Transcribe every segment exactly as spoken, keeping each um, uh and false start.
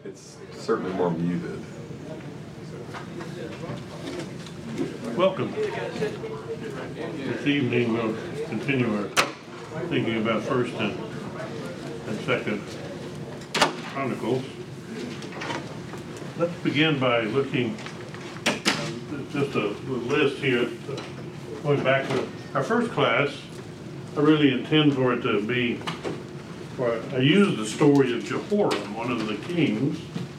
It's certainly more muted. Welcome. This evening we'll continue our thinking about First and, and Second Chronicles. Let's begin by looking at just a list here, going back to our first class. I really intend for it to be, or I used the story of Jehoram, one of the kings,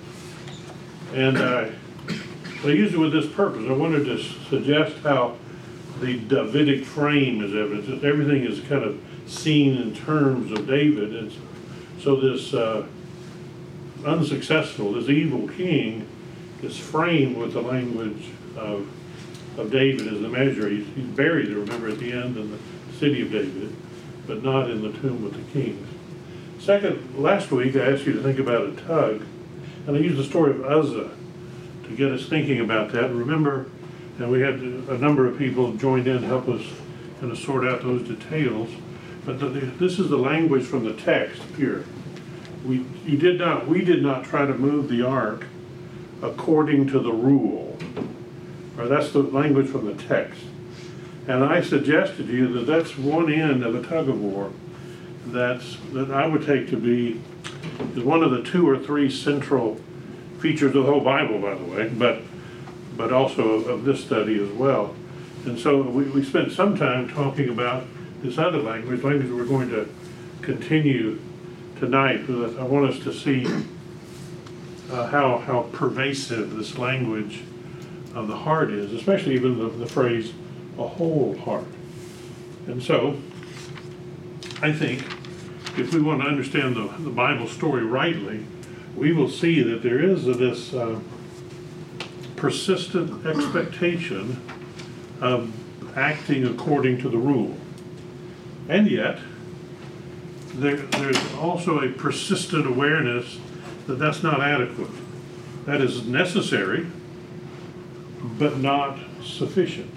and I, I used it with this purpose. I wanted to suggest how the Davidic frame is evidence, that everything is kind of seen in terms of David. And so this uh, unsuccessful, this evil king is framed with the language of, of David as the measure. He's, he's buried, remember, at the end in the city of David, but not in the tomb of the kings. Second, last week I asked you to think about a tug, and I used the story of Uzzah to get us thinking about that. Remember, and we had a number of people joined in to help us kind of sort out those details. But the, this is the language from the text here. We you did not we did not try to move the ark according to the rule. Or that's the language from the text. And I suggested to you that that's one end of a tug of war that's that I would take to be is one of the two or three central features of the whole Bible, by the way, but but also of, of this study as well. And so we, we spent some time talking about this other language, language we're going to continue tonight. I want us to see uh, how how pervasive this language of the heart is, especially even the, the phrase a whole heart. And so I think if we want to understand the, the Bible story rightly, we will see that there is this uh, persistent expectation of acting according to the rule. And yet, there, there's also a persistent awareness that that's not adequate. That is necessary, but not sufficient.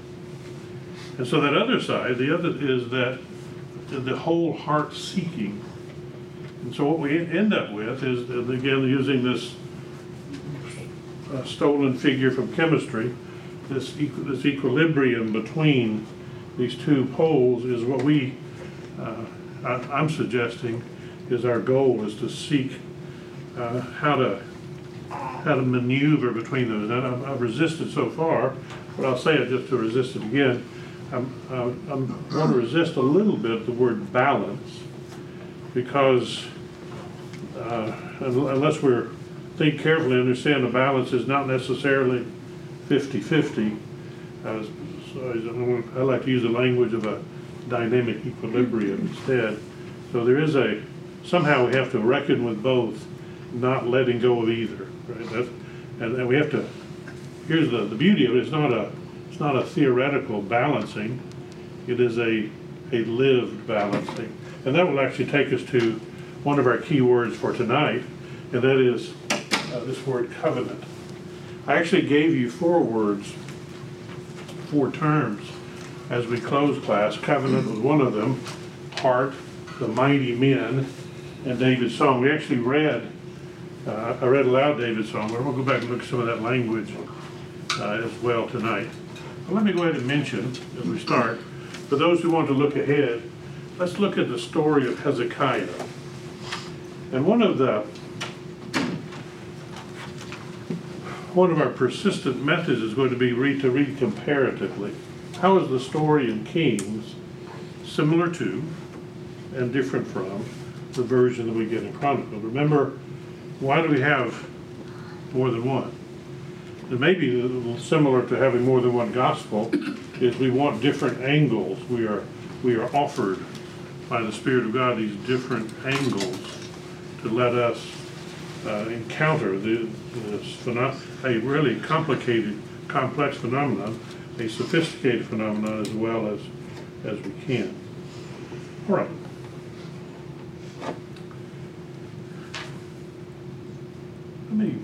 And so that other side, the other is that the whole heart seeking. And so what we end up with is, again, using this uh, stolen figure from chemistry, this, equ this equilibrium between these two poles is what we, uh, I, I'm suggesting, is our goal, is to seek uh, how to how to maneuver between those. And I've, I've resisted so far, but I'll say it just to resist it again. I'm, uh, I'm I want to resist a little bit the word balance, because uh, unless we're think carefully, understand the balance is not necessarily fifty fifty. Uh, so I like to use the language of a dynamic equilibrium instead. So there is a, somehow we have to reckon with both, not letting go of either. Right? That's, and, and we have to, here's the, the beauty of it, it's not a, it's not a theoretical balancing, it is a, a lived balancing. And that will actually take us to one of our key words for tonight, and that is uh, this word covenant. I actually gave you four words, four terms as we closed class. Covenant was one of them, heart, the mighty men, and David's song. We actually read, uh, I read aloud David's song, but we'll go back and look at some of that language uh, as well tonight. But let me go ahead and mention, as we start, for those who want to look ahead, let's look at the story of Hezekiah. And one of the one of our persistent methods is going to be read to read comparatively. How is the story in Kings similar to and different from the version that we get in Chronicles? Remember, why do we have more than one? And maybe a little similar to having more than one gospel is we want different angles. We are we are offered by the Spirit of God these different angles to let us uh, encounter the, this phenom a really complicated, complex phenomenon, a sophisticated phenomenon as well as as we can. All right. Let me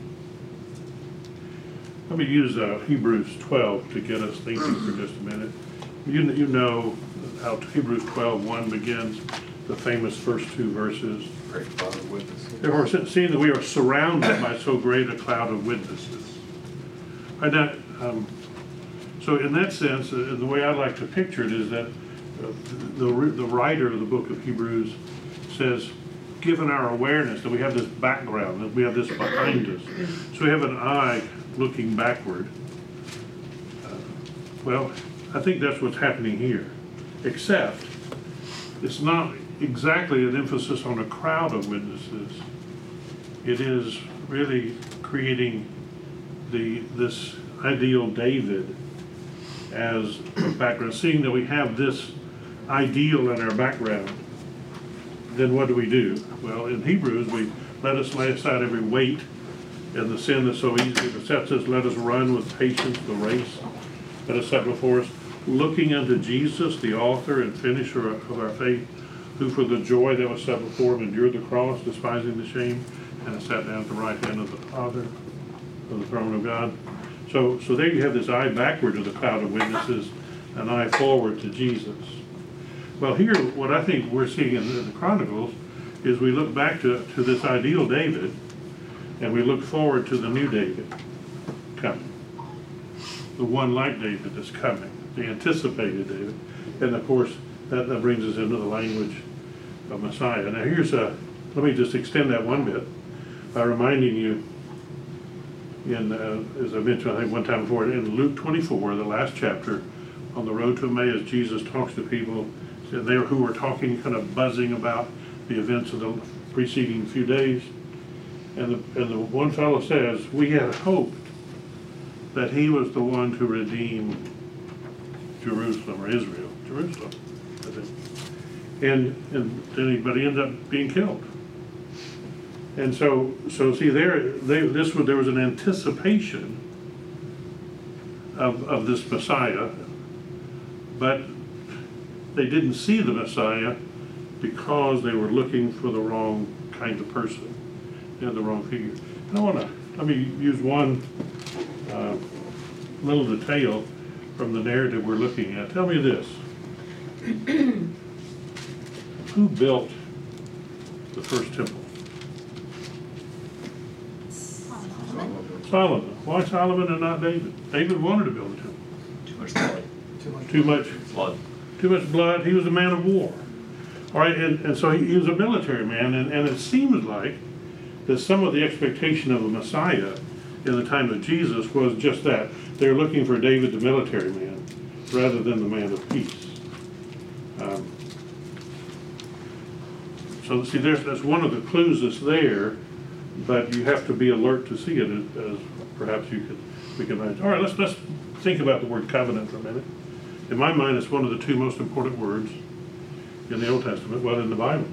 let me use uh, Hebrews twelve to get us thinking for just a minute. You you know how Hebrews twelve one begins. the famous first two verses. Great cloud of witnesses. Therefore, seeing that we are surrounded by so great a cloud of witnesses. Right now, um, so in that sense, uh, the way I like to picture it is that uh, the, the writer of the book of Hebrews says, given our awareness that we have this background, that we have this behind us, so we have an eye looking backward. Uh, well, I think that's what's happening here, except it's not exactly an emphasis on a crowd of witnesses. It is really creating the this ideal David as a background. Seeing that we have this ideal in our background, then what do we do? Well, in Hebrews, we let us lay aside every weight and the sin that so easily besets us. Let us run with patience the race that is set before us, looking unto Jesus, the author and finisher of our faith, who for the joy that was set before him endured the cross, despising the shame, and has sat down at the right hand of the Father, of the throne of God. So, so there you have this eye backward to the cloud of witnesses, an eye forward to Jesus. Well, here, what I think we're seeing in the, the Chronicles is we look back to, to this ideal David, and we look forward to the new David coming. The one like David that's coming, the anticipated David. And of course, that, that brings us into the language of Messiah. Now here's a, let me just extend that one bit by reminding you, in, uh, as I mentioned I think one time before, in Luke twenty-four, the last chapter, on the road to Emmaus, Jesus talks to people there who were talking, kind of buzzing about the events of the preceding few days. And the, and the one fellow says, we had hoped that he was the one to redeem Jerusalem, or Israel, Jerusalem. I think. And, and then he, but he ended up being killed. And so, so see there, they, this was, there was an anticipation of, of this Messiah, but they didn't see the Messiah because they were looking for the wrong kind of person, you know, the wrong figure. And I want to, let me use one uh, little detail from the narrative we're looking at. Tell me this. Who built the first temple? Solomon. Solomon. Why Solomon and not David? David wanted to build a temple. Too much blood. Too much. Too much Blood. Too much blood. He was a man of war. All right, and, and so he, he was a military man, and, and it seems like that some of the expectation of a Messiah in the time of Jesus was just that. They were looking for David the military man rather than the man of peace. Um, so see, there's, that's one of the clues that's there, but you have to be alert to see it as, as perhaps you could, we can imagine. All right, let's, let's think about the word covenant for a minute. In my mind, it's one of the two most important words in the Old Testament, well, in the Bible.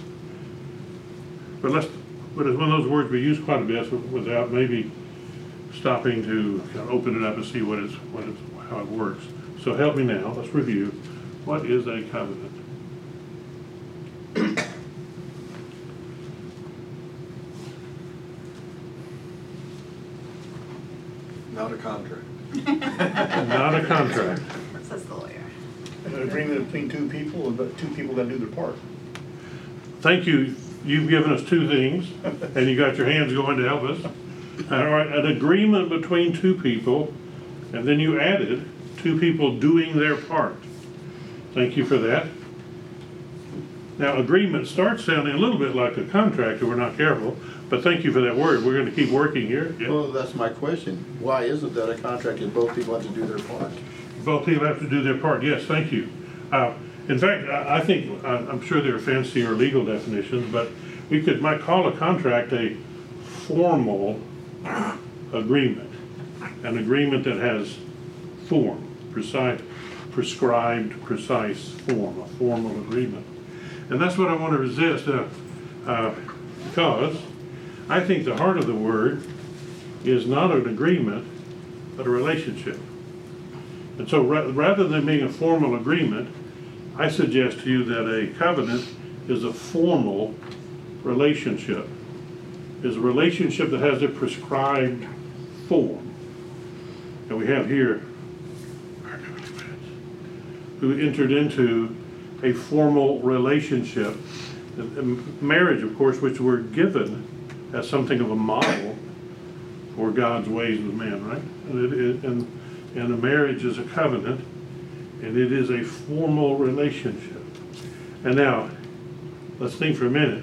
But let's, but it's one of those words we use quite a bit without maybe stopping to kind of open it up and see what it's, what it's, how it works. So help me now. Let's review. What is a covenant? Not a contract. Not a contract. Says the lawyer. An agreement between two people, but two people that do their part. Thank you. You've given us two things, and you got your hands going to help us. All right, an agreement between two people, and then you added two people doing their part. Thank you for that. Now, agreement starts sounding a little bit like a contract if we're not careful, but thank you for that word. We're going to keep working here. Yeah. Well, that's my question. Why isn't that a contract if both people have to do their part? Both people have to do their part. Yes, thank you. Uh, in fact, I, I think, I, I'm sure there are fancier legal definitions, but we could might call a contract a formal agreement, an agreement that has form, precise, prescribed, precise form, a formal agreement. And that's what I want to resist, uh, uh, because I think the heart of the word is not an agreement, but a relationship. And so ra rather than being a formal agreement, I suggest to you that a covenant is a formal relationship, is a relationship that has a prescribed form. And we have here who entered into a formal relationship. And- and marriage, of course, which we're given as something of a model for God's ways with man, right? And, it, it, and, and a marriage is a covenant, and it is a formal relationship. And now, let's think for a minute.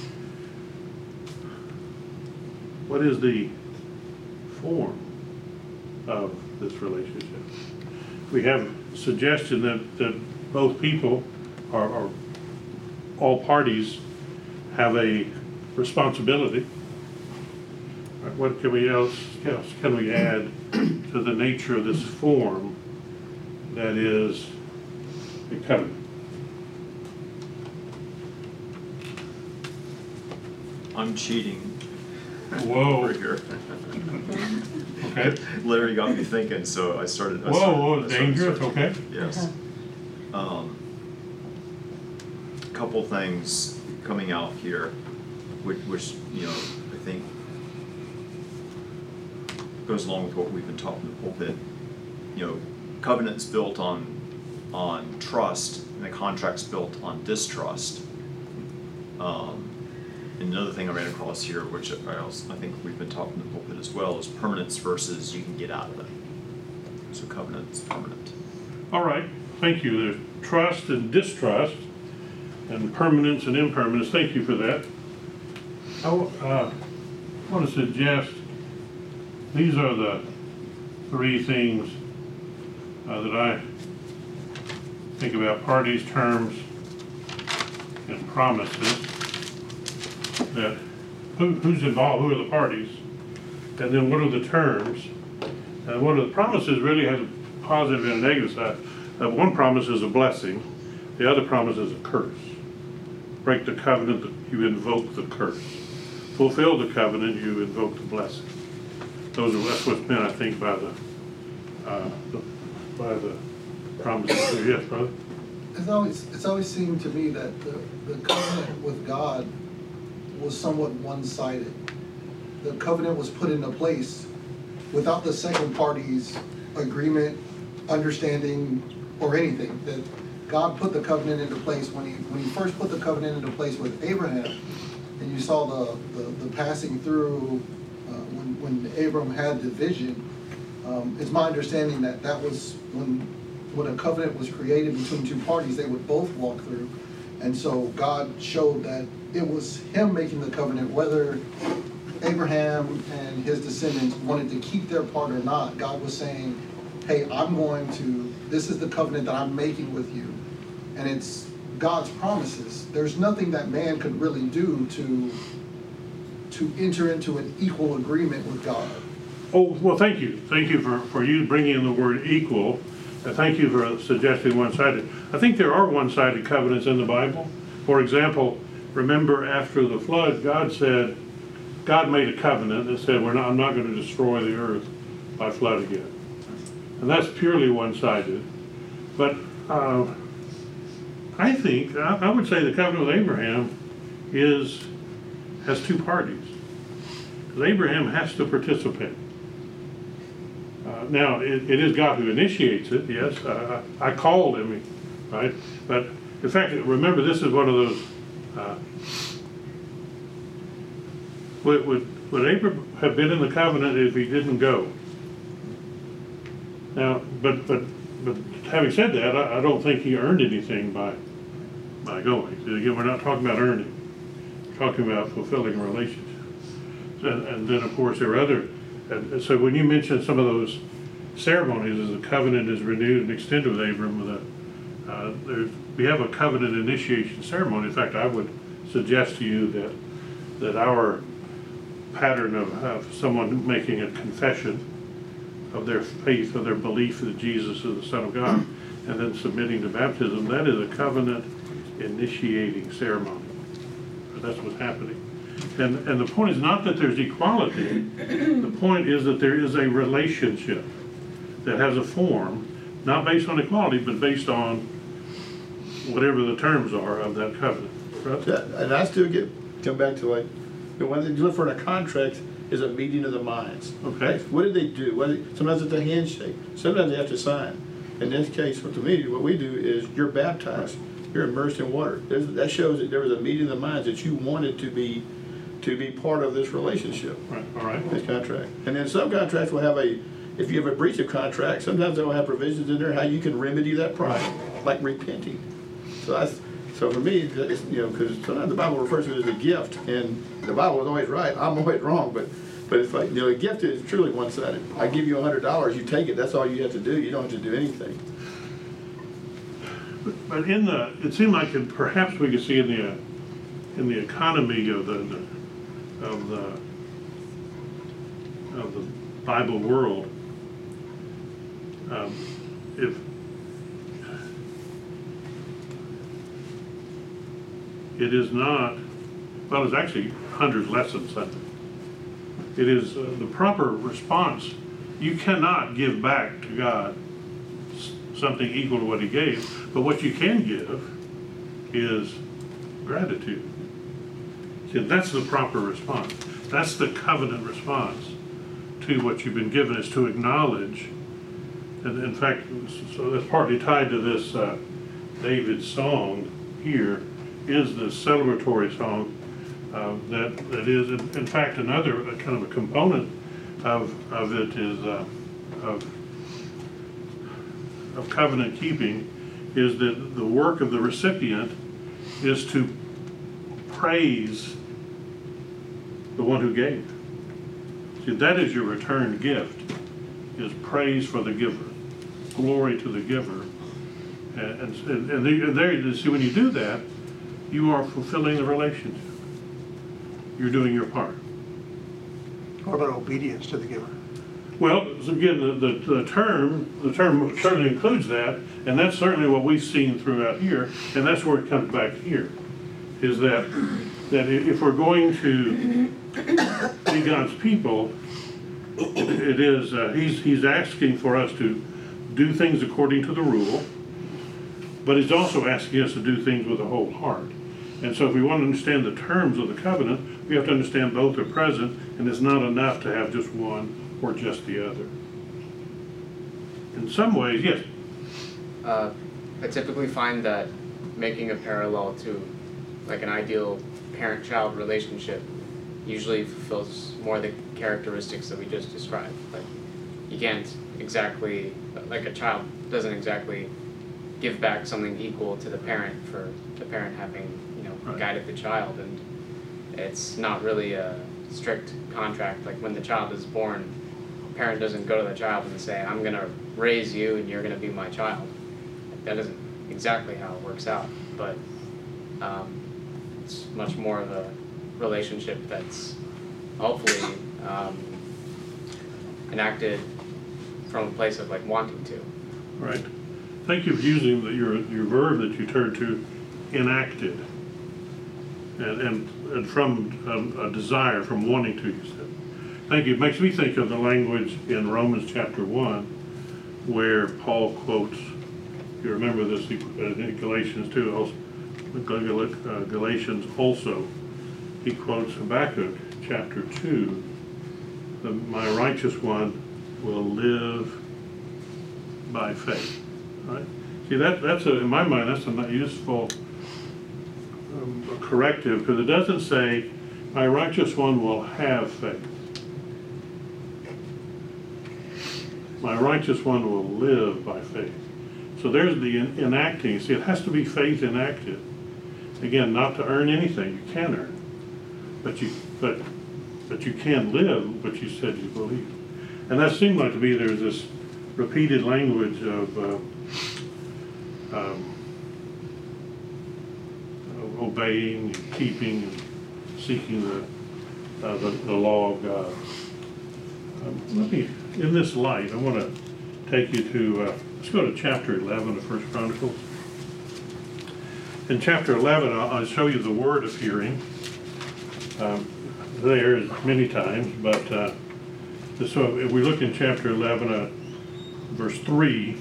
What is the form of this relationship? We have suggestion that, that both people are, are all parties have a responsibility. What can we else, else can we add to the nature of this form that is a covenant? I'm cheating Whoa, over here. okay. Larry got me thinking, so I started. I Whoa, started- whoa, I started dangerous, searching. okay. Yes. Um, couple things coming out here, which, which, you know, I think goes along with what we've been talking in the pulpit. You know, covenants built on, on trust, and the contracts built on distrust. Um, and another thing I ran across here, which I also, I think we've been talking in the pulpit as well, is permanence versus you can get out of it. So covenant's permanent. All right, thank you. There's trust and distrust, and permanence and impermanence. Thank you for that. I uh, want to suggest these are the three things uh, that I think about: parties, terms, and promises. That who, who's involved? Who are the parties? And then what are the terms? And one of the promises really has a positive and a negative side. Uh, one promise is a blessing. The other promise is a curse. Break the covenant, you invoke the curse. Fulfill the covenant, you invoke the blessing. Those are that's what's meant, I think, by the, uh, the by the promises. Yes, brother. It's always it's always seemed to me that the, the covenant with God was somewhat one-sided. The covenant was put into place without the second party's agreement, understanding, or anything. That God put the covenant into place when he when he first put the covenant into place with Abraham, and you saw the the, the passing through uh, when when Abram had the vision. Um, it's my understanding that that was when when a covenant was created between two parties, they would both walk through, and so God showed that it was Him making the covenant, whether Abraham and his descendants wanted to keep their part or not. God was saying, hey, I'm going to, this is the covenant that I'm making with you. And it's God's promises. There's nothing that man could really do to, to enter into an equal agreement with God. Oh, well, thank you. Thank you for, for you bringing in the word equal. And thank you for suggesting one-sided. I think there are one-sided covenants in the Bible. For example, remember after the flood, God said, God made a covenant that said, We're not, I'm not going to destroy the earth by flood again. And that's purely one-sided. But uh, I think, I, I would say the covenant with Abraham is, has two parties. Because Abraham has to participate. Uh, now, it, it is God who initiates it, yes. Uh, I called him, right? But in fact, remember, this is one of those, uh, would, would, would Abraham have been in the covenant if he didn't go? Now, but but but having said that, I, I don't think he earned anything by by going. Again, we're not talking about earning. We're talking about fulfilling a relationship. And, and then, of course, there are other. And so when you mention some of those ceremonies, as the covenant is renewed and extended with Abram, with a, uh, there's, we have a covenant initiation ceremony. In fact, I would suggest to you that that our pattern of, of someone making a confession of their faith, of their belief that Jesus is the Son of God, and then submitting to baptism, that is a covenant initiating ceremony. That's what's happening. And, and the point is not that there's equality, the point is that there is a relationship that has a form, not based on equality, but based on whatever the terms are of that covenant. Right? Yeah, and I still get, come back to like, the one thing you look for in a contract is a meeting of the minds. Okay. What do they do? What do they, sometimes it's a handshake, sometimes they have to sign. In this case, for the meeting, what we do is you're baptized. you're immersed in water. There's, that shows that there was a meeting of the minds that you wanted to be, to be part of this relationship. Right, all right. This contract. And then some contracts will have a, if you have a breach of contract, sometimes they'll have provisions in there how you can remedy that problem, like repenting. So that's, so for me, it's, you know, because sometimes the Bible refers to it as a gift, and the Bible is always right, I'm always wrong, but, but it's like, you know, a gift is truly one-sided. I give you a hundred dollars, you take it, that's all you have to do, you don't have to do anything. But- But in the, it seemed like it- perhaps we could see in the, uh, in the economy of the, of the, of the Bible world, um, if, it is not, well, it's actually hundreds less than something. It is uh, the proper response. You cannot give back to God s- something equal to what he gave, but what you can give is gratitude. See, that's the proper response. That's the covenant response to what you've been given, is to acknowledge. And in fact, so that's partly tied to this uh, David's song here, is the celebratory song uh, that that is in, in fact another uh, kind of a component of of it is uh, of of covenant keeping, is that the work of the recipient is to praise the one who gave. See, that is your return gift, is praise for the giver, glory to the giver, and and, and there, and there you see, when you do that, you are fulfilling the relationship. You're doing your part. What about obedience to the giver? Well, so again, the, the, the term, the term certainly includes that, and that's certainly what we've seen throughout here, and that's where it comes back here, is that, that if we're going to be God's people, it is, uh, he's, he's asking for us to do things according to the rule, but he's also asking us to do things with a whole heart. And so if we want to understand the terms of the covenant, we have to understand both are present, and it's not enough to have just one or just the other. In some ways, yes. Uh, I typically find that making a parallel to like an ideal parent-child relationship usually fulfills more the characteristics that we just described. Like you can't exactly, like a child doesn't exactly give back something equal to the parent for the parent having, you know, Right. guided the child, and it's not really a strict contract. Like when the child is born, the parent doesn't go to the child and say, I'm gonna raise you and you're gonna be my child. That isn't exactly how it works out, but um, it's much more of a relationship that's hopefully um, enacted from a place of like wanting to. Right. Thank you for using the, your, your verb that you turned to, enacted. And, and, and from a, a desire, from wanting to, you said. Thank you. It makes me think of the language in Romans chapter one, where Paul quotes, you remember this in Galatians two, also, uh, Galatians also, he quotes Habakkuk chapter two, the, my righteous one will live by faith. Right? See, that, that's a, in my mind, that's a useful um, corrective, because it doesn't say, my righteous one will have faith. My righteous one will live by faith. So there's the en enacting. See, it has to be faith enacted. Again, not to earn anything. You can earn, but you, but, but you can live what you said you believe. And that seemed like to me there's this repeated language of uh, um, obeying, keeping, and seeking the, uh, the the law of God. Um, let me, in this light, I want to take you to uh, let's go to chapter eleven of First Chronicles. In chapter eleven, I'll, I'll show you the word of hearing. Um, there many times, but uh, so if we look in chapter eleven, uh, verse three.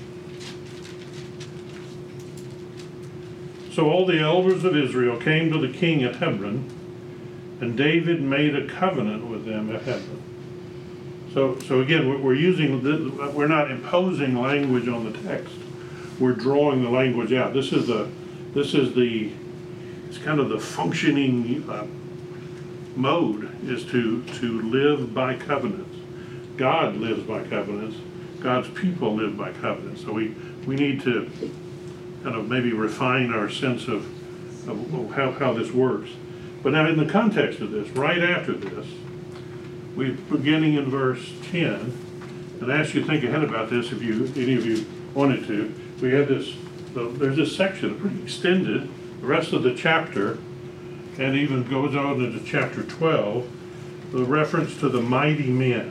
So all the elders of Israel came to the king at Hebron, and David made a covenant with them at Hebron. So, so again, we're using, the, we're not imposing language on the text. We're drawing the language out. This is the, This is the, it's kind of the functioning uh, mode is to, to live by covenants. God lives by covenants. God's people live by covenants. So we, we need to kind of maybe refine our sense of, of how, how this works. But now in the context of this, right after this, we beginning in verse ten, and I ask you to think ahead about this if you, any of you wanted to. We had this, there's this section, pretty extended, the rest of the chapter, and even goes on into chapter twelve, the reference to the mighty men.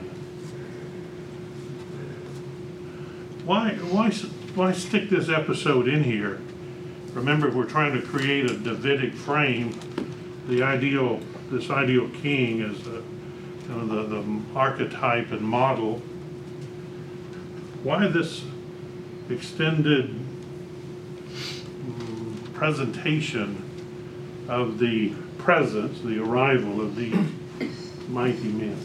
Why, why, why stick this episode in here? Remember, we're trying to create a Davidic frame. The ideal, this ideal king is the, kind of the, the archetype and model. Why this extended um, presentation of the presence, the arrival of these mighty men?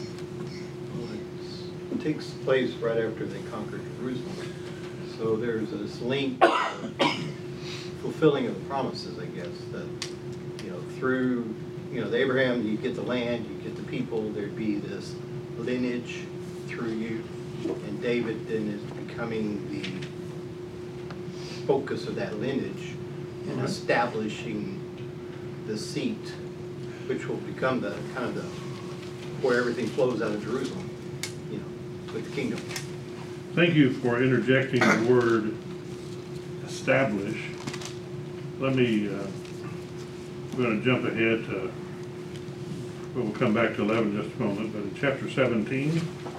It takes place right after they conquered Jerusalem. So there's this link, fulfilling of the promises, I guess, that, you know, through, you know, the Abraham, you get the land, you get the people, there'd be this lineage through you, and David then is becoming the focus of that lineage and Right. establishing the seat, which will become the kind of the, where everything flows out of Jerusalem, you know, with the kingdom. Thank you for interjecting the word establish. Let me, uh, we're going to jump ahead to, we'll come back to eleven in just a moment, but in chapter seventeen,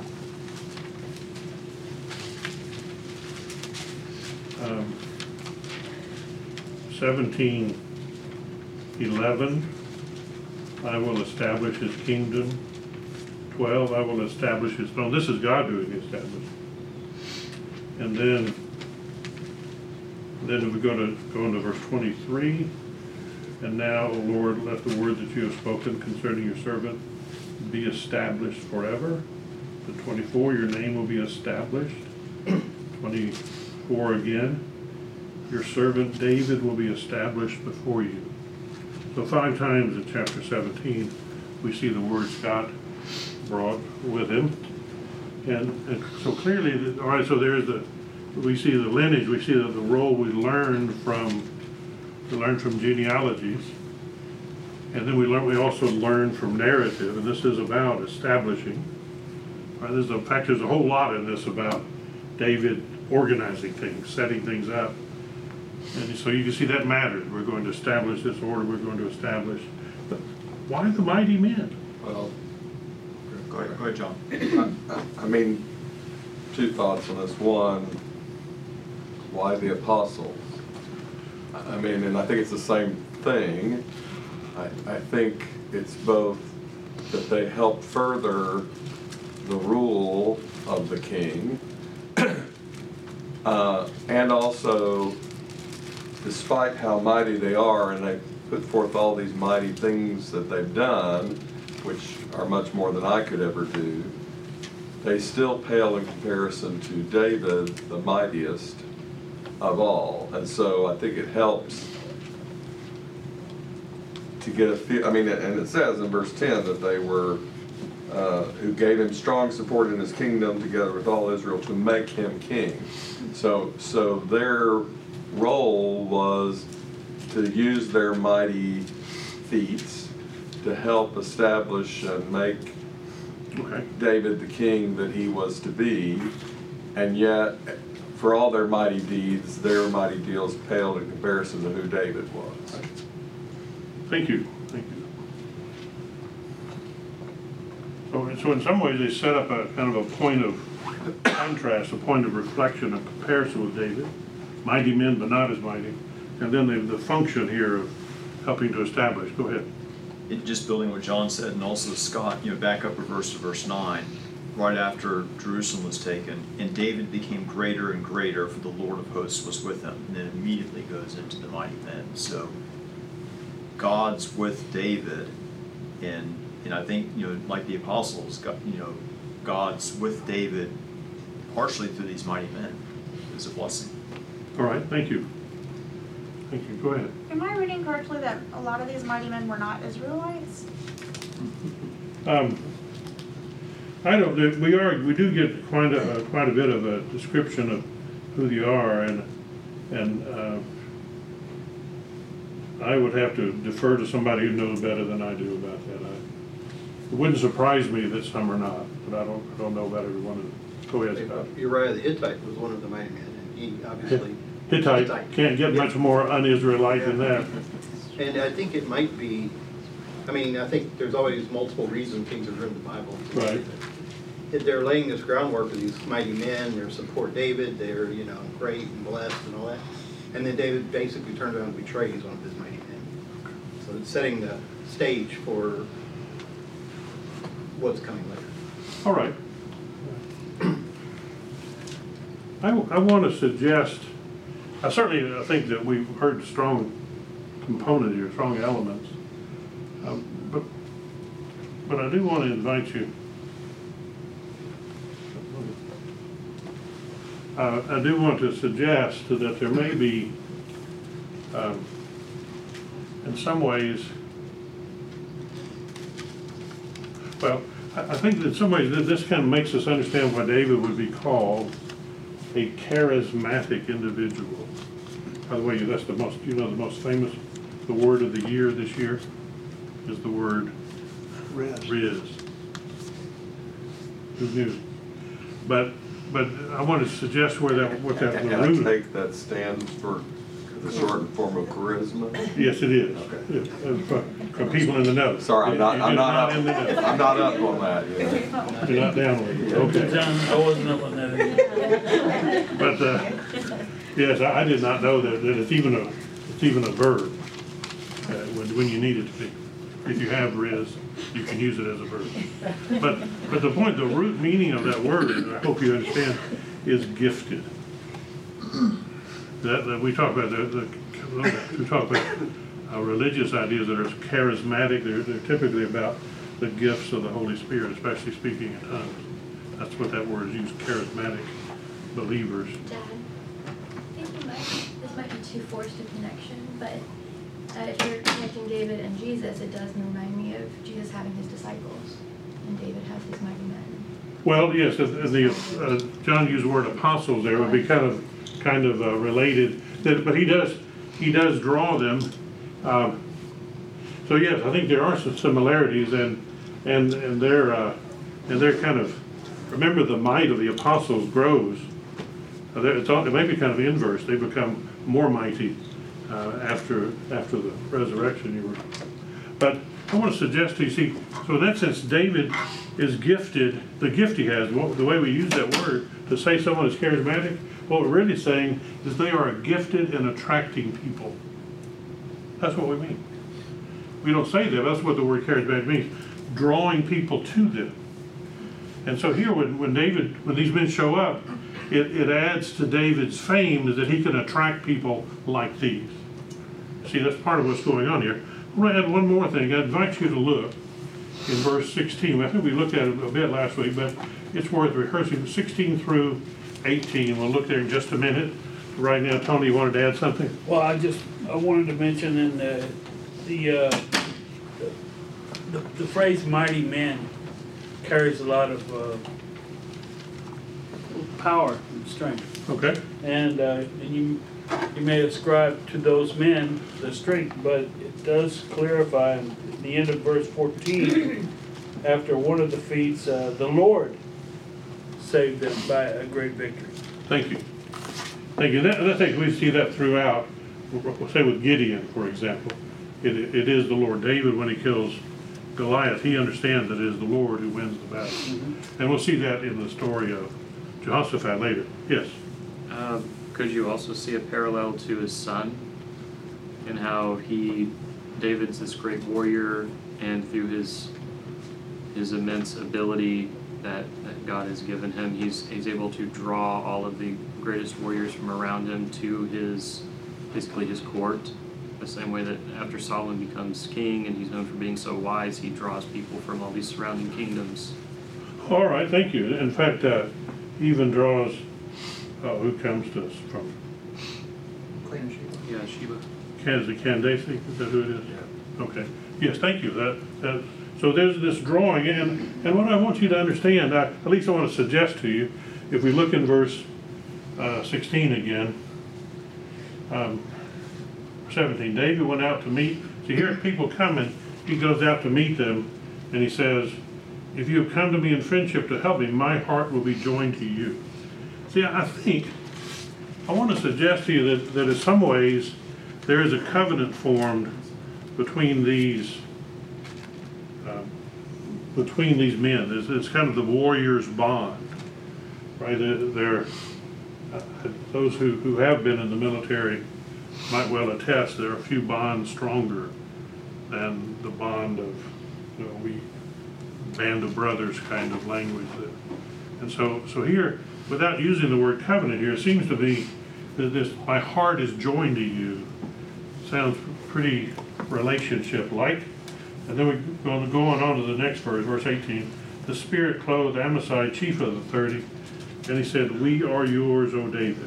um, seventeen eleven, I will establish his kingdom. twelve, I will establish his throne. This is God doing the establishment. And then, then we go to go into verse twenty-three. And now, O Lord, let the word that you have spoken concerning your servant be established forever. The twenty-four, your name will be established. twenty-four again, your servant David will be established before you. So five times in chapter seventeen, we see the words God brought with him. And, and so clearly, the, all right, so there's the, we see the lineage, we see that the role we learned from, we learn from genealogies. And then we learn, we also learn from narrative, and this is about establishing. Right, there's a, in fact, there's a whole lot in this about David organizing things, setting things up. And so you can see that mattered. We're going to establish this order, we're going to establish. But why the mighty men? Well, Go ahead, go ahead, John. I, I mean, two thoughts on this. One, why the apostles? I mean, and I think it's the same thing. I, I think it's both that they help further the rule of the king, uh, and also, despite how mighty they are, and they put forth all these mighty things that they've done, which are much more than I could ever do, they still pale in comparison to David, the mightiest of all. And so I think it helps to get a feel. I mean, and it says in verse ten that they were, uh, who gave him strong support in his kingdom together with all Israel to make him king. So, so their role was to use their mighty feats to help establish and make Okay. David the king that he was to be, and yet for all their mighty deeds, their mighty deeds paled in comparison to who David was. Thank you, thank you. So, so in some ways they set up a kind of a point of contrast, a point of reflection, a comparison with David. Mighty men, but not as mighty. And then the, the function here of helping to establish. Go ahead. It, just building what John said, and also Scott, you know, back up a verse to verse nine, right after Jerusalem was taken, and David became greater and greater, for the Lord of hosts was with him. And then immediately goes into the mighty men. So God's with David, and and I think, you know, like the apostles, God, you know, God's with David partially through these mighty men. It's a blessing. All right, thank you. thank you, go ahead. Am I reading correctly that a lot of these mighty men were not Israelites? Um, I don't, we are, we do get quite a, quite a bit of a description of who they are, and, and, uh, I would have to defer to somebody who knows better than I do about that. I, it wouldn't surprise me that some are not, but I don't, I don't know about every one of them. Go ahead, Scott. Uriah the Hittite was one of the mighty men, and he obviously. Hittite, can't get much more un-Israelite than that. And I think it might be, I mean, I think there's always multiple reasons things are written in the Bible. Right. If they're laying this groundwork of these mighty men, they're support David, they're, you know, great and blessed and all that. And then David basically turns around and betrays one of his mighty men. So it's setting the stage for what's coming later. All right. I, I want to suggest, I certainly I think that we've heard strong components here, strong elements. Um, but, but I do want to invite you, uh, I do want to suggest that there may be, um, in some ways, well, I, I think that in some ways that this kind of makes us understand why David would be called a charismatic individual. By the way, that's the most, you know, the most famous, the word of the year this year is the word Riz. Riz. Who knew? But, but I want to suggest where that, what that, the And I root. take that stands for the shortened form of charisma. Yes, it is. Okay. Yeah, uh, For for people in the know. Sorry, I'm not, You're I'm not in the up, know. I'm not up on that, you know. You're not down with it, okay. John, I wasn't up on that either. But, uh, yes, I I did not know that, that it's even a, it's even a verb, uh, when, when you need it to be. If you have Riz, you can use it as a verb. But, but the point, the root meaning of that word, I hope you understand, is gifted. That, that we talk about, the, the, we talk about uh, religious ideas that are charismatic, they're, they're typically about the gifts of the Holy Spirit, especially speaking in tongues. That's what that word is used, charismatic believers. Dad, I think you might, this might be too forced a connection, but uh, if you're connecting David and Jesus, it does remind me of Jesus having his disciples, and David has his mighty men. Well, yes, and the, uh, John used the word apostles there, would be kind of, kind of uh, related, that, but he does, he does draw them. Um, so yes, I think there are some similarities, and, and, and they're, uh, and they're kind of, remember the might of the apostles grows. Uh, they're- It's all, it may be kind of inverse, they become more mighty uh, after, after the resurrection. You were, but I want to suggest to you, see, so in that sense, David is gifted, the gift he has, what, the way we use that word, to say someone is charismatic, what we're really saying is they are gifted in attracting people. That's what we mean. We don't say that, that's what the word charismatic means, drawing people to them. And so here, when, when David, when these men show up, it, it adds to David's fame is that he can attract people like these. See, that's part of what's going on here. I want to add one more thing. I invite you to look in verse sixteen. I think we looked at it a bit last week, but it's worth rehearsing. sixteen through eighteen. We'll look there in just a minute. Right now, Tony, you wanted to add something? Well, I just, I wanted to mention in the, the, uh, the, the phrase mighty men carries a lot of, uh, power and strength. Okay. And, uh, and you, you may ascribe to those men the strength, but it does clarify in the end of verse fourteen, after one of the feats, uh, the Lord saved them by a great victory. Thank you. Thank you. And that, and I think we see that throughout. We'll say with Gideon, for example. It, it is the Lord. David, when he kills Goliath, he understands that it is the Lord who wins the battle. Mm-hmm. And we'll see that in the story of Jehoshaphat later. Yes? Uh, could you also see a parallel to his son and how he, David's this great warrior, and through his his immense ability that, that God has given him, he's he's able to draw all of the greatest warriors from around him to his, basically his court. The same way that after Solomon becomes king and he's known for being so wise, he draws people from all these surrounding kingdoms. All right, thank you. In fact, uh, he even draws, uh, who comes to us from? Queen of Sheba. Yeah, Sheba. Can, is it Candace? Is that who it is? Yeah. Okay. Yes, thank you. That, that, so there's this drawing, and, and what I want you to understand, I, at least I want to suggest to you, if we look in verse uh, sixteen again, um, seventeen, David went out to meet, so here people coming, he goes out to meet them, and he says, if you have come to me in friendship to help me, my heart will be joined to you. See, I think, I want to suggest to you that, that in some ways, there is a covenant formed between these uh, between these men. It's, it's kind of the warrior's bond, right? They're, they're uh, those who, who have been in the military might well attest there are a few bonds stronger than the bond of, you know, we band of brothers kind of language. That, and so, so here, without using the word covenant here, it seems to be that this, my heart is joined to you. Sounds pretty relationship-like. And then we go going on to the next verse, verse eighteen. The Spirit clothed Amasai, chief of the thirty, and he said, we are yours, O David.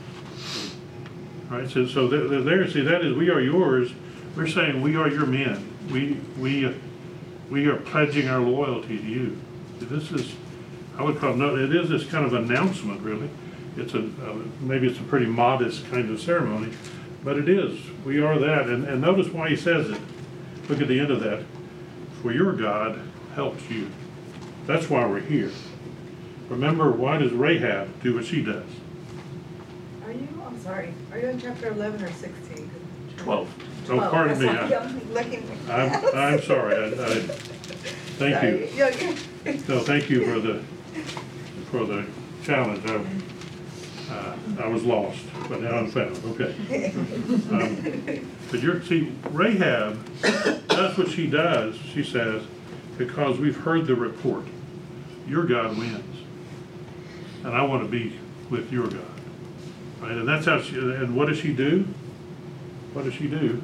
All right, so, so there, there, see, that is, we are yours. We're saying we are your men. We, we, we are pledging our loyalty to you. This is, I would call it, it is this kind of announcement, really. It's a, uh, maybe it's a pretty modest kind of ceremony, but it is. We are that, and, and notice why he says it. Look at the end of that. For your God helps you. That's why we're here. Remember, why does Rahab do what she does? Are you, I'm sorry, are you in chapter eleven or sixteen? Twelve. Oh, pardon me. That's why I- I'm looking. I'm, I'm sorry. I, I, thank you. Sorry. Yeah, yeah. No, thank you for the, for the challenge. I, uh, I was lost, but now I'm found. Okay. Um, but you're, see, Rahab, that's what she does, she says, because we've heard the report. Your God wins. And I want to be with your God. Right? And that's how she, and what does she do? What does she do?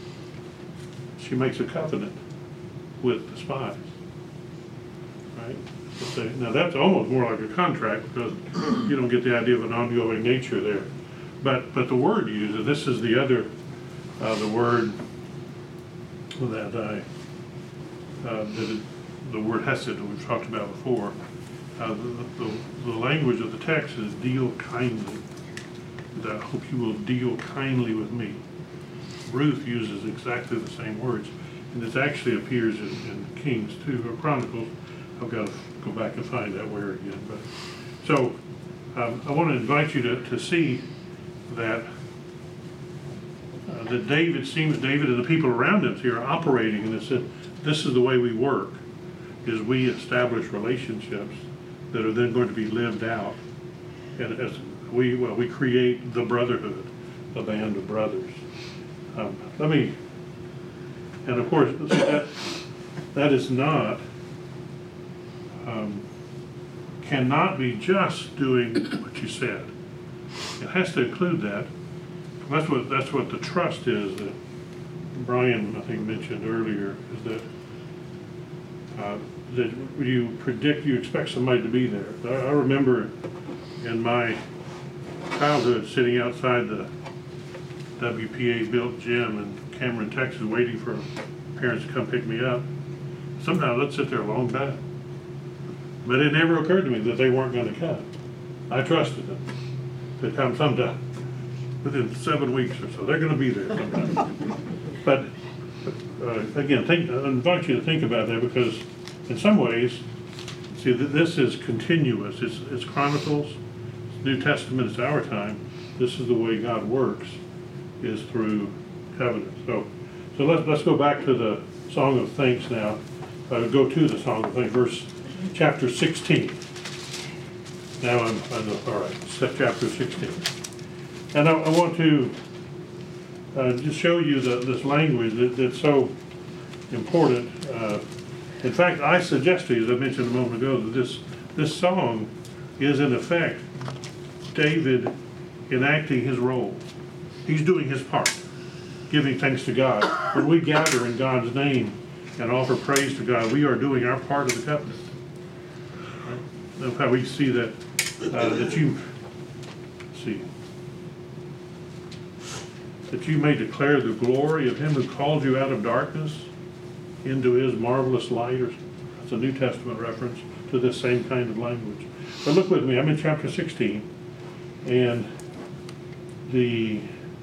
She makes a covenant with the spies. Right? So, now that's almost more like a contract because you don't get the idea of an ongoing nature there. But but the word used, and this is the other, uh, the word that I, uh, that it, the word hesed that we've talked about before. Uh, the, the, the language of the text is deal kindly. I hope you will deal kindly with me. Ruth uses exactly the same words, and this actually appears in, in Kings two or Chronicles. I've got to go back and find that where again. But so um, I want to invite you to, to see that uh, that David seems David and the people around him here are operating, and this this is the way we work: is we establish relationships that are then going to be lived out, and as we well we create the brotherhood, the band of brothers. Um, let me, and of course that that is not. Um, cannot be just doing what you said. It has to include that. That's what that's what the trust is that Brian, I think, mentioned earlier, is that uh, that you predict, you expect somebody to be there. I, I remember in my childhood sitting outside the W P A-built gym in Cameron, Texas, waiting for parents to come pick me up. Sometimes I'd sit there a long time. But it never occurred to me that they weren't going to come. I trusted them to come sometime. Within seven weeks or so, they're going to be there sometime. But uh, again, think, I invite you to think about that because in some ways, see, this is continuous. It's, it's Chronicles, it's New Testament, it's our time. This is the way God works, is through covenant. So, so let's, let's go back to the Song of Thanks now. Uh, go to the Song of Thanks, verse chapter sixteen. Now I'm, I'm all right, chapter sixteen. And I, I want to uh, just show you the, this language that, that's so important. Uh, in fact, I suggest to you, as I mentioned a moment ago, that this, this song is in effect David enacting his role. He's doing his part, giving thanks to God. When we gather in God's name and offer praise to God, we are doing our part of the covenant. Of how we see that uh, that you see. that you may declare the glory of him who called you out of darkness into his marvelous light. Or that's a New Testament reference to this same kind of language. But look with me, I'm in chapter sixteen, and the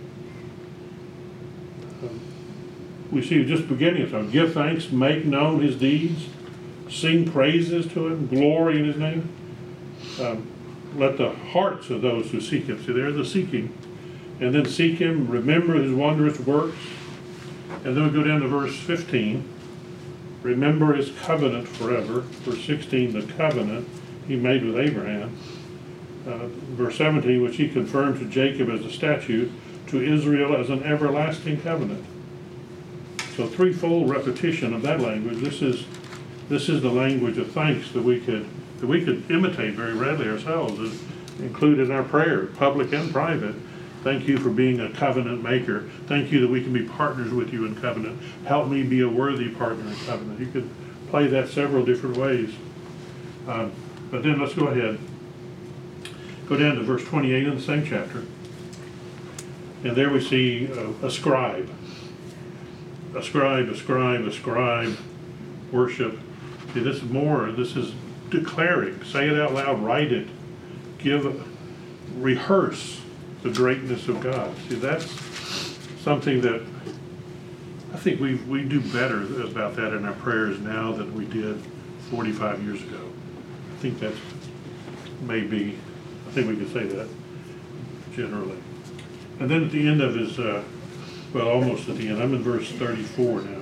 um, we see just beginning of it. Give thanks, make known his deeds, sing praises to him, glory in his name. Um, let the hearts of those who seek him, see there's the seeking, and then seek him, remember his wondrous works. And then we go down to verse fifteen. Remember his covenant forever. Verse sixteen, the covenant he made with Abraham. Uh, verse seventeen, which he confirmed to Jacob as a statute, to Israel as an everlasting covenant. So threefold repetition of that language. This is this is the language of thanks that we could that we could imitate very readily ourselves, and include in our prayer, public and private. Thank you for being a covenant maker. Thank you that we can be partners with you in covenant. Help me be a worthy partner in covenant. You could play that several different ways. Um, but then let's go ahead. Go down to verse twenty-eight in the same chapter. And there we see uh, a scribe. A scribe, a scribe, a scribe, worship. See, this is more, this is declaring. Say it out loud, write it. Give, rehearse the greatness of God. See, that's something that I think we we do better about that in our prayers now than we did forty-five years ago. I think that's maybe, I think we can say that generally. And then at the end of his, uh, well, almost at the end, I'm in verse thirty-four now.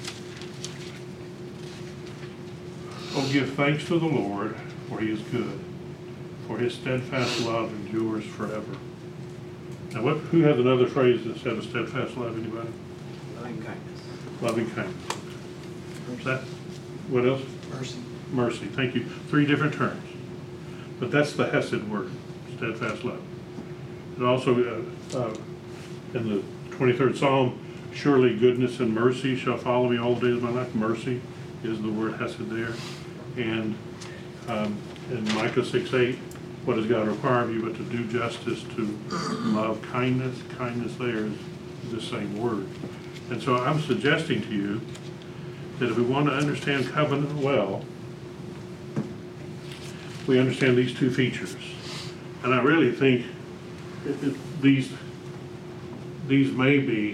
Oh, give thanks to the Lord, for he is good, for his steadfast love endures forever. Now, what? Who has another phrase that said a steadfast love? Anybody? Loving kindness. Loving kindness. That, what else? Mercy. Mercy. Thank you. Three different terms. But that's the Hesed word, steadfast love. And also uh, uh, in the twenty-third Psalm, surely goodness and mercy shall follow me all the days of my life. Mercy is the word Hesed there. And um, in Micah six eight, what does God require of you but to do justice, to love kindness? Kindness there is the same word. And so I'm suggesting to you that if we want to understand covenant well, we understand these two features. And I really think it, it, these these may be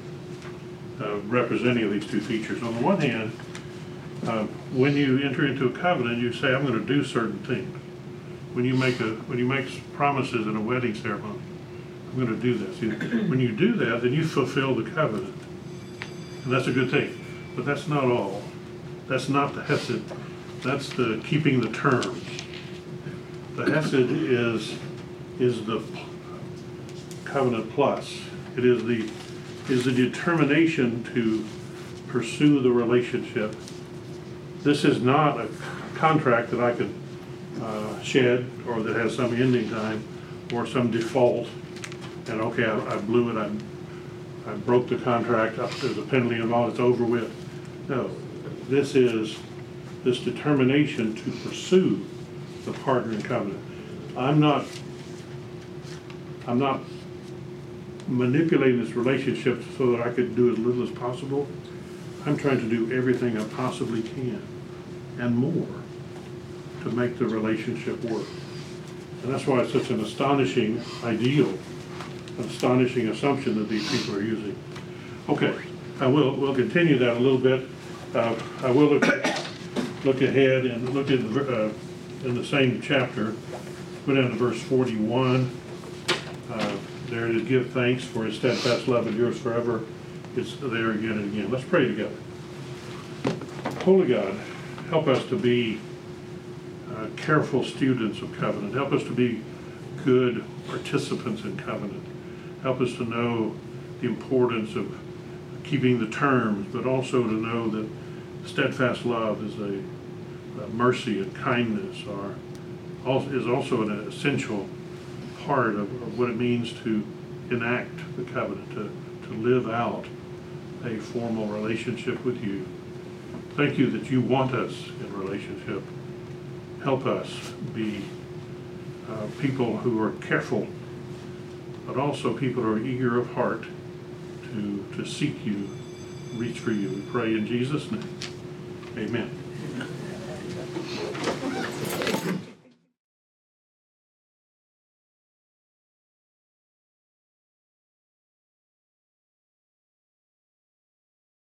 uh, representing of these two features. On the one hand, uh, when you enter into a covenant, you say, I'm going to do certain things. When you make a when you make promises in a wedding ceremony, I'm going to do this. You, when you do that, then you fulfill the covenant, and that's a good thing. But that's not all. That's not the Hesed. That's the keeping the terms. The Hesed is is the covenant plus. It is the is the determination to pursue the relationship. This is not a contract that I could uh, shed, or that has some ending time or some default, and okay, I, I blew it, I, I broke the contract, there's a penalty involved, it's over with. No, this is this determination to pursue the partner in covenant. I'm not I'm not manipulating this relationship so that I could do as little as possible. I'm trying to do everything I possibly can and more to make the relationship work. And that's why it's such an astonishing ideal, an astonishing assumption that these people are using. Okay, I will we'll continue that a little bit. Uh, I will look, look ahead and look at uh, in the same chapter, go down to verse forty-one. Uh, there it is, give thanks for his steadfast love endures forever. It's there again and again. Let's pray together. Holy God, help us to be uh, careful students of covenant. Help us to be good participants in covenant. Help us to know the importance of keeping the terms, but also to know that steadfast love is a, a mercy and kindness are also, is also an essential part of, of what it means to enact the covenant, to, to live out a formal relationship with you. Thank you that you want us in relationship. Help us be uh, people who are careful, but also people who are eager of heart to, to seek you, reach for you. We pray in Jesus' name. Amen.